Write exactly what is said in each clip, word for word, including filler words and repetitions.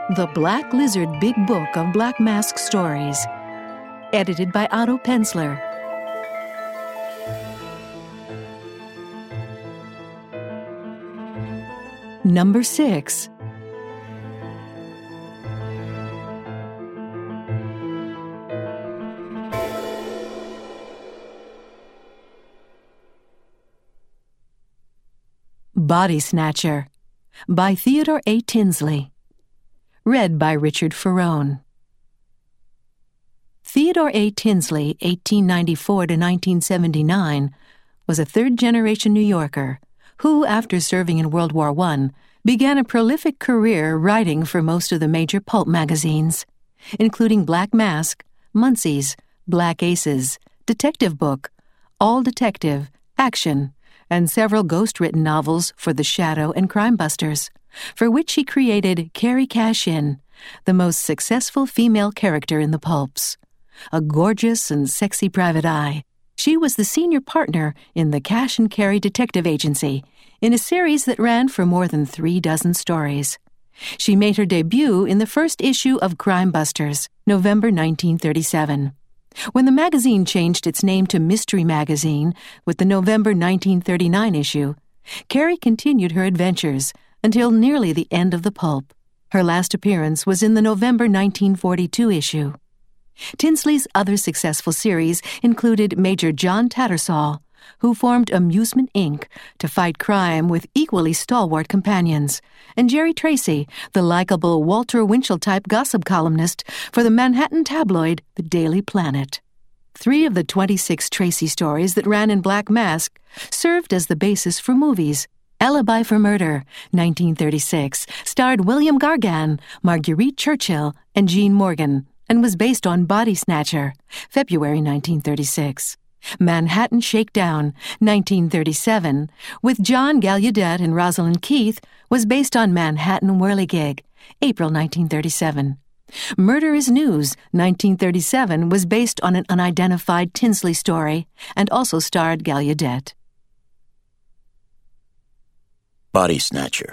The Black Lizard Big Book of Black Mask Stories. Edited by Otto Penzler. Number six. Body Snatcher by Theodore A. Tinsley. Read by Richard Ferrone. Theodore A. Tinsley, eighteen ninety-four to nineteen seventy-nine, was a third-generation New Yorker who, after serving in World War One, began a prolific career writing for most of the major pulp magazines, including Black Mask, Munsey's, Black Aces, Detective Book, All Detective, Action, and several ghost-written novels for The Shadow and Crime Busters, for which he created Carrie Cash-In, the most successful female character in the pulps. A gorgeous and sexy private eye, she was the senior partner in the Cash and Carrie Detective Agency in a series that ran for more than three dozen stories. She made her debut in the first issue of Crime Busters, November nineteen thirty-seven. When the magazine changed its name to Mystery Magazine with the November nineteen thirty-nine issue, Carrie continued her adventures until nearly the end of the pulp. Her last appearance was in the November nineteen forty-two issue. Tinsley's other successful series included Major John Tattersall, who formed Amusement Incorporated to fight crime with equally stalwart companions, and Jerry Tracy, the likable Walter Winchell-type gossip columnist for the Manhattan tabloid The Daily Planet. Three of the twenty-six Tracy stories that ran in Black Mask served as the basis for movies. Alibi for Murder, nineteen thirty-six, starred William Gargan, Marguerite Churchill, and Jean Morgan, and was based on Body Snatcher, February nineteen thirty-six. Manhattan Shakedown, nineteen thirty-seven, with John Gallaudet and Rosalind Keith, was based on Manhattan Whirligig, April nineteen thirty-seven. Murder is News, nineteen thirty-seven, was based on an unidentified Tinsley story and also starred Gallaudet. Body Snatcher.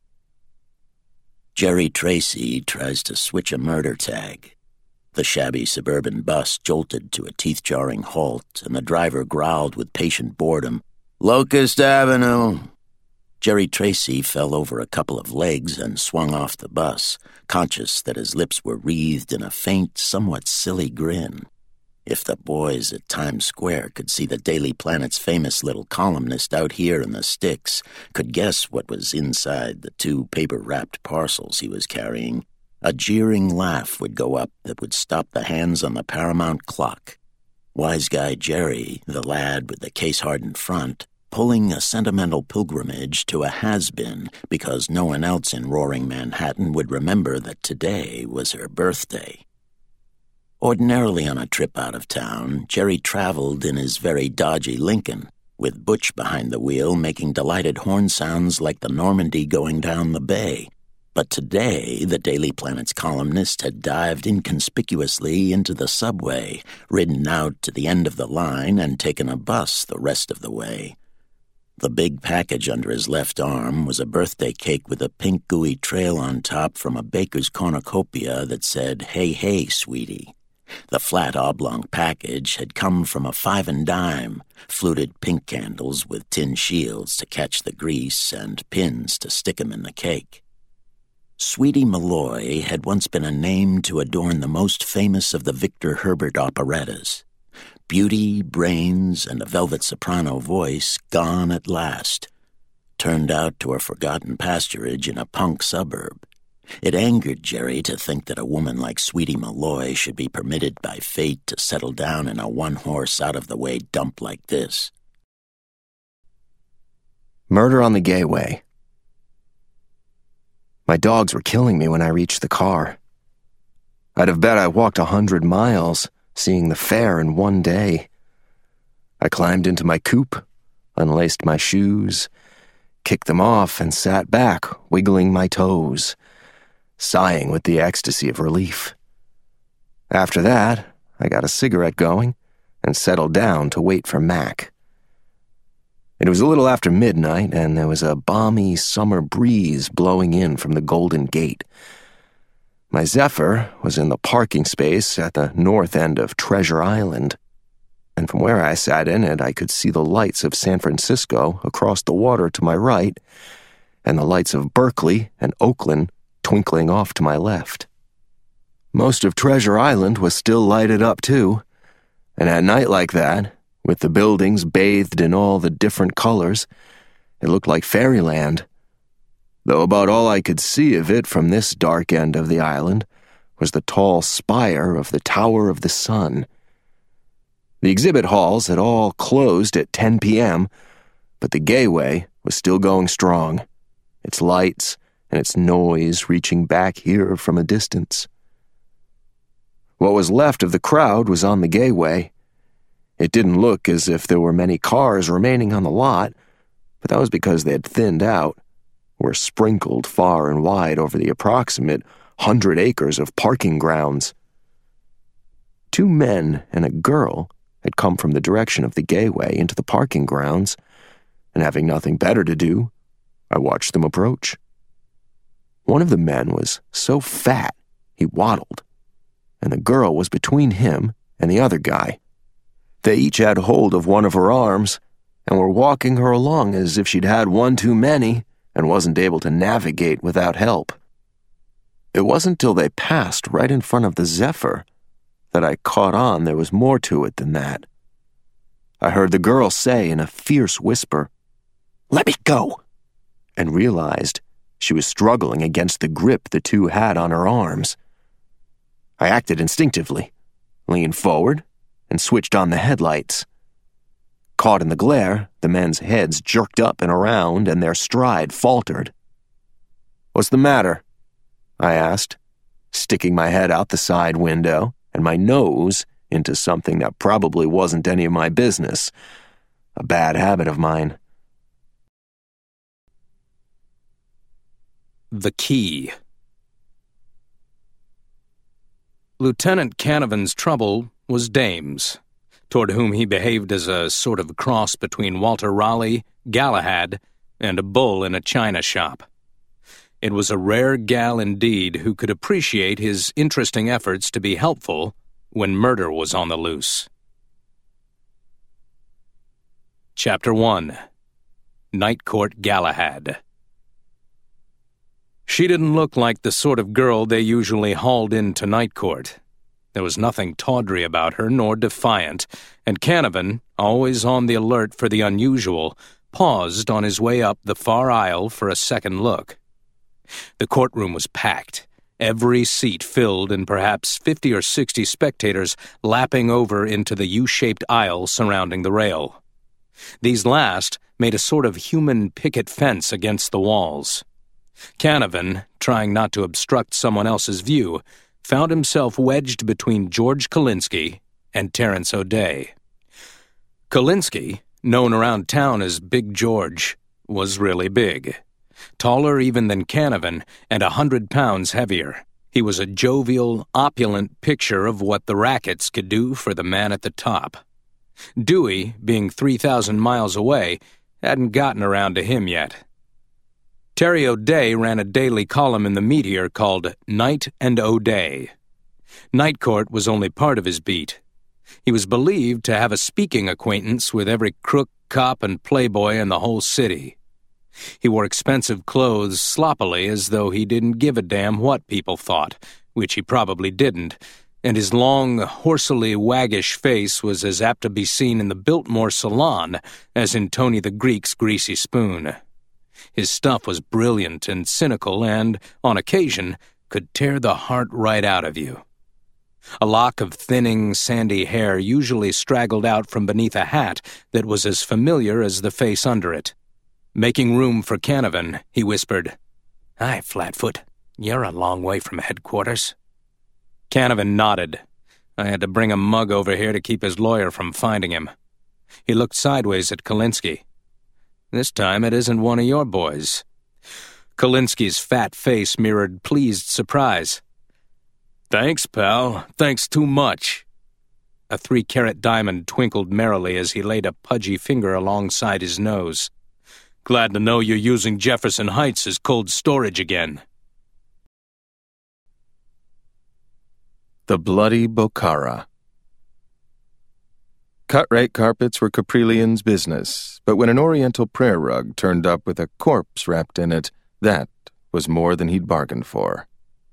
Jerry Tracy tries to switch a murder tag. The shabby suburban bus jolted to a teeth-jarring halt, and the driver growled with patient boredom, "Locust Avenue!" Jerry Tracy fell over a couple of legs and swung off the bus, conscious that his lips were wreathed in a faint, somewhat silly grin. If the boys at Times Square could see the Daily Planet's famous little columnist out here in the sticks, could guess what was inside the two paper-wrapped parcels he was carrying, a jeering laugh would go up that would stop the hands on the Paramount clock. Wise guy Jerry, the lad with the case-hardened front, pulling a sentimental pilgrimage to a has-been because no one else in roaring Manhattan would remember that today was her birthday. Ordinarily on a trip out of town, Jerry traveled in his very dodgy Lincoln, with Butch behind the wheel making delighted horn sounds like the Normandy going down the bay. But today, the Daily Planet's columnist had dived inconspicuously into the subway, ridden out to the end of the line, and taken a bus the rest of the way. The big package under his left arm was a birthday cake with a pink gooey trail on top from a baker's cornucopia that said, "Hey, hey, sweetie." The flat oblong package had come from a five and dime, fluted pink candles with tin shields to catch the grease and pins to stick 'em in the cake. Sweetie Malloy had once been a name to adorn the most famous of the Victor Herbert operettas. Beauty, brains, and a velvet soprano voice gone at last, turned out to a forgotten pasturage in a punk suburb. It angered Jerry to think that a woman like Sweetie Malloy should be permitted by fate to settle down in a one-horse, out-of-the-way dump like this. Murder on the Gateway. My dogs were killing me when I reached the car. I'd have bet I walked a hundred miles, seeing the fair in one day. I climbed into my coupe, unlaced my shoes, kicked them off, and sat back, wiggling my toes, sighing with the ecstasy of relief. After that, I got a cigarette going and settled down to wait for Mac. It was a little after midnight, and there was a balmy summer breeze blowing in from the Golden Gate. I sat down on the My Zephyr was in the parking space at the north end of Treasure Island, and from where I sat in it, I could see the lights of San Francisco across the water to my right, and the lights of Berkeley and Oakland twinkling off to my left. Most of Treasure Island was still lighted up, too, and at night like that, with the buildings bathed in all the different colors, it looked like fairyland, though about all I could see of it from this dark end of the island was the tall spire of the Tower of the Sun. The exhibit halls had all closed at ten p.m., but the Gayway was still going strong, its lights and its noise reaching back here from a distance. What was left of the crowd was on the Gayway. It didn't look as if there were many cars remaining on the lot, but that was because they had thinned out, were sprinkled far and wide over the approximate hundred acres of parking grounds. Two men and a girl had come from the direction of the Gayway into the parking grounds, and having nothing better to do, I watched them approach. One of the men was so fat he waddled, and the girl was between him and the other guy. They each had hold of one of her arms and were walking her along as if she'd had one too many and wasn't able to navigate without help. It wasn't till they passed right in front of the Zephyr that I caught on there was more to it than that. I heard the girl say in a fierce whisper, "Let me go," and realized she was struggling against the grip the two had on her arms. I acted instinctively, leaned forward, and switched on the headlights. Caught in the glare, the men's heads jerked up and around, and their stride faltered. "What's the matter?" I asked, sticking my head out the side window and my nose into something that probably wasn't any of my business, a bad habit of mine. The Key. Lieutenant Canavan's trouble was dames, toward whom he behaved as a sort of cross between Walter Raleigh, Galahad, and a bull in a china shop. It was a rare gal indeed who could appreciate his interesting efforts to be helpful when murder was on the loose. Chapter one. Night Court Galahad. She didn't look like the sort of girl they usually hauled into Night Court. There was nothing tawdry about her nor defiant, and Canavan, always on the alert for the unusual, paused on his way up the far aisle for a second look. The courtroom was packed, every seat filled and perhaps fifty or sixty spectators lapping over into the U-shaped aisle surrounding the rail. These last made a sort of human picket fence against the walls. Canavan, trying not to obstruct someone else's view, found himself wedged between George Kalinsky and Terence O'Day. Kalinsky, known around town as Big George, was really big. Taller even than Canavan and a hundred pounds heavier. He was a jovial, opulent picture of what the rackets could do for the man at the top. Dewey, being three thousand miles away, hadn't gotten around to him yet. Terry O'Day ran a daily column in the Meteor called Night and O'Day. Night Court was only part of his beat. He was believed to have a speaking acquaintance with every crook, cop, and playboy in the whole city. He wore expensive clothes sloppily as though he didn't give a damn what people thought, which he probably didn't, and his long, horsily waggish face was as apt to be seen in the Biltmore Salon as in Tony the Greek's greasy spoon. His stuff was brilliant and cynical and, on occasion, could tear the heart right out of you. A lock of thinning, sandy hair usually straggled out from beneath a hat that was as familiar as the face under it. Making room for Canavan, he whispered, "Hi, Flatfoot. You're a long way from headquarters." Canavan nodded. I had to bring a mug over here to keep his lawyer from finding him. He looked sideways at Kalinsky. "This time it isn't one of your boys." Kalinsky's fat face mirrored pleased surprise. "Thanks, pal. Thanks too much." A three-carat diamond twinkled merrily as he laid a pudgy finger alongside his nose. "Glad to know you're using Jefferson Heights as cold storage again." The Bloody Bokhara. Cut-rate carpets were Caprillian's business, but when an oriental prayer rug turned up with a corpse wrapped in it, that was more than he'd bargained for.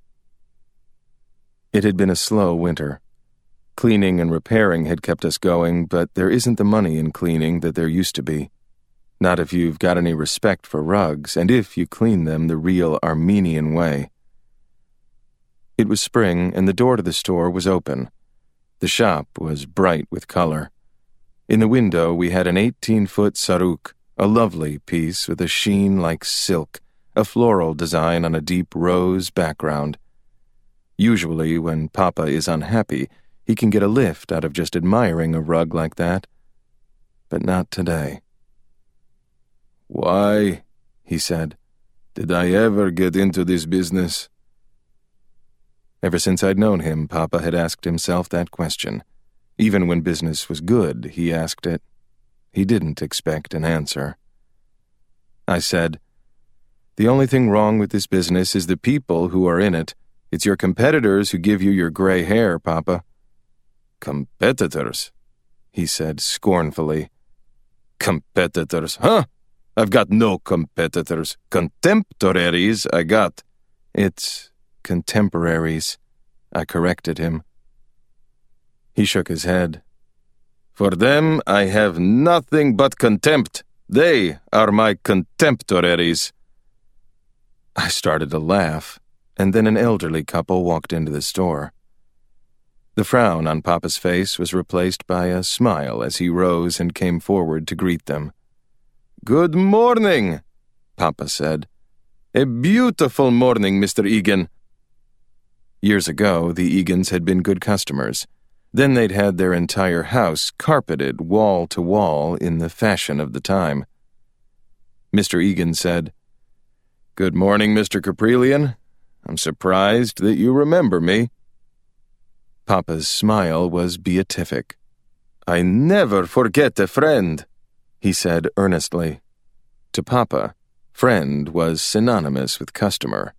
It had been a slow winter. Cleaning and repairing had kept us going, but there isn't the money in cleaning that there used to be. Not if you've got any respect for rugs, and if you clean them the real Armenian way. It was spring, and the door to the store was open. The shop was bright with color. In the window we had an eighteen-foot saruk, a lovely piece with a sheen like silk, a floral design on a deep rose background. Usually, when Papa is unhappy, he can get a lift out of just admiring a rug like that. But not today. "Why," he said, "did I ever get into this business?" Ever since I'd known him, Papa had asked himself that question. Even when business was good, he asked it. He didn't expect an answer. I said, "The only thing wrong with this business is the people who are in it. It's your competitors who give you your gray hair, Papa." "Competitors?" he said scornfully. "Competitors, huh? I've got no competitors. Contemporaries I got." "It's contemporaries," I corrected him. He shook his head. "For them I have nothing but contempt. They are my contemporaries." I started to laugh, and then an elderly couple walked into the store. The frown on Papa's face was replaced by a smile as he rose and came forward to greet them. "Good morning," Papa said. "A beautiful morning, Mister Egan." Years ago, the Egans had been good customers. Then they'd had their entire house carpeted wall to wall in the fashion of the time. Mister Egan said, "Good morning, Mister Caprillian. I'm surprised that you remember me." Papa's smile was beatific. "I never forget a friend," he said earnestly. To Papa, friend was synonymous with customer.